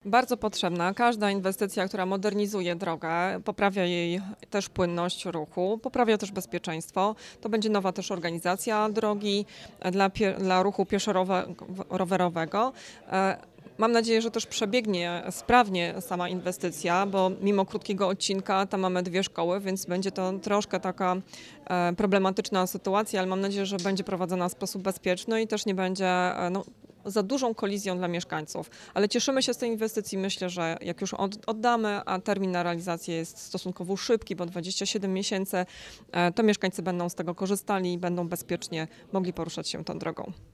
Bardzo potrzebna. Każda inwestycja, która modernizuje drogę, poprawia jej też płynność ruchu, poprawia też bezpieczeństwo. To będzie nowa też organizacja drogi dla ruchu pieszo-rowerowego. Mam nadzieję, że też przebiegnie sprawnie sama inwestycja, bo mimo krótkiego odcinka tam mamy 2 szkoły, więc będzie to troszkę taka problematyczna sytuacja, ale mam nadzieję, że będzie prowadzona w sposób bezpieczny i też nie będzie za dużą kolizją dla mieszkańców. Ale cieszymy się z tej inwestycji. Myślę, że jak już oddamy, a termin na realizację jest stosunkowo szybki, bo 27 miesięcy, to mieszkańcy będą z tego korzystali i będą bezpiecznie mogli poruszać się tą drogą.